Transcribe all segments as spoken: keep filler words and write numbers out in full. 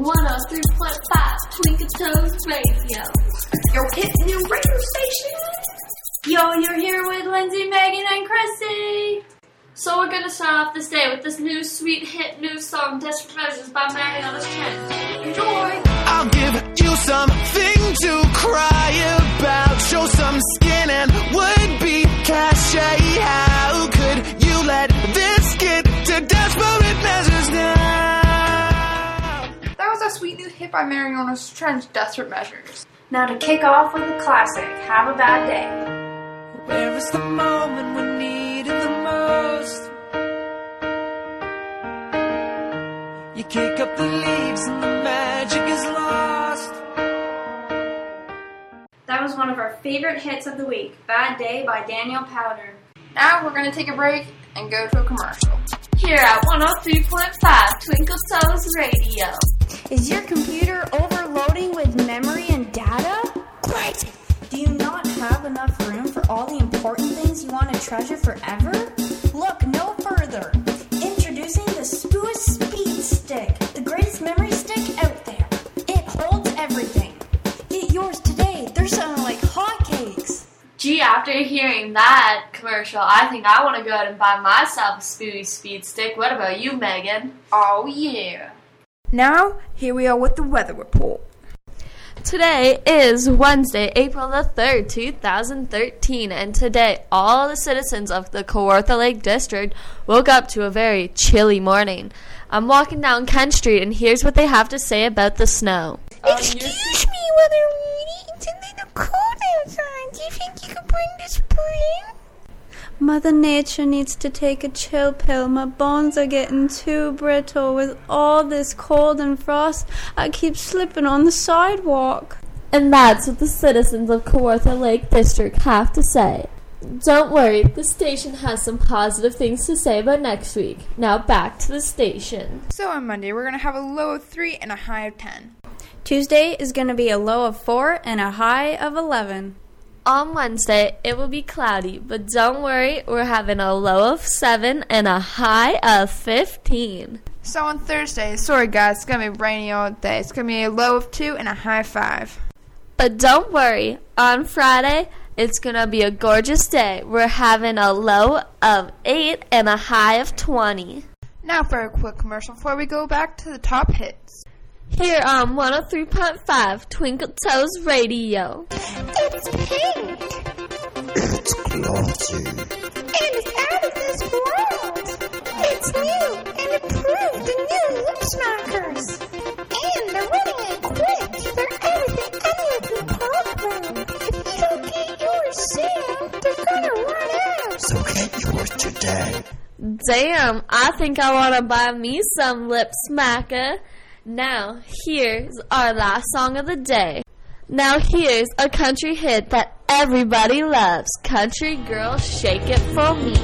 one oh three point five Twinkle Toes Radio. Your hit new radio station. Yo, you're here with Lindsay, Megan, and Chrissy. So we're gonna start off this day with this new sweet hit new song, Desperate Measures by Mariana Trench. Enjoy! I'll give you something to cry about. Show some skin and would be cachet. How could you let this get to desperate measures now? That was a sweet new hit by Mariana Trench, Desperate Measures. Now to kick off with the classic, Have a Bad Day. Where is the moment we need it the most? You kick up the leaves and the magic is lost. That was one of our favorite hits of the week, Bad Day by Daniel Powder. Now we're going to take a break and go to a commercial. Here at one oh three point five Twinkle Toes Radio. Is your computer overloading with memory and data? Great! Do you not have enough room for all the important things you want to treasure forever? Look no further. Introducing the Spoo Speed Stick, the greatest memory stick out there. It holds everything. Get yours today. They're selling like hotcakes. Gee, after hearing that commercial, I think I want to go out and buy myself a Spoo Speed Stick. What about you, Megan? Oh yeah. Now, here we are with the weather report. Today is Wednesday, April the third, two thousand thirteen, and today all the citizens of the Kawartha Lake District woke up to a very chilly morning. I'm walking down Kent Street, and here's what they have to say about the snow. Excuse me, Weather Weenie. It's a little cold outside. Do you think you could bring the spring? Mother Nature needs to take a chill pill. My bones are getting too brittle with all this cold and frost. I keep slipping on the sidewalk. And that's what the citizens of Kawartha Lake District have to say. Don't worry, the station has some positive things to say about next week. Now back to the station. So on Monday, we're going to have a low of three and a high of ten. Tuesday is going to be a low of four and a high of eleven. On Wednesday, it will be cloudy, but don't worry, we're having a low of seven and a high of fifteen. So on Thursday, sorry guys, it's going to be rainy all day. It's going to be a low of two and a high of five. But don't worry, on Friday, it's going to be a gorgeous day. We're having a low of eight and a high of twenty. Now for a quick commercial before we go back to the top hits. Here on one oh three point five Twinkle Toes Radio. It's pink. It's glossy. And it's out of this world. It's new and approved, the new lip smackers. And they're running it quick. They're out of the N L P program. If you don't get yours soon, they're gonna run out. So get yours today. Damn, I think I want to buy me some lip smacker. Now, here's our last song of the day. Now, here's a country hit that everybody loves. Country Girl, Shake It For Me.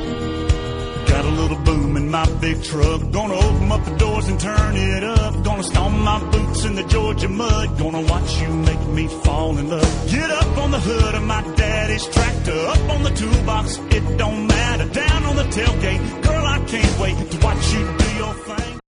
Got a little boom in my big truck. Gonna open up the doors and turn it up. Gonna stomp my boots in the Georgia mud. Gonna watch you make me fall in love. Get up on the hood of my daddy's tractor. Up on the toolbox, it don't matter. Down on the tailgate, girl, I can't wait to watch you do your thing.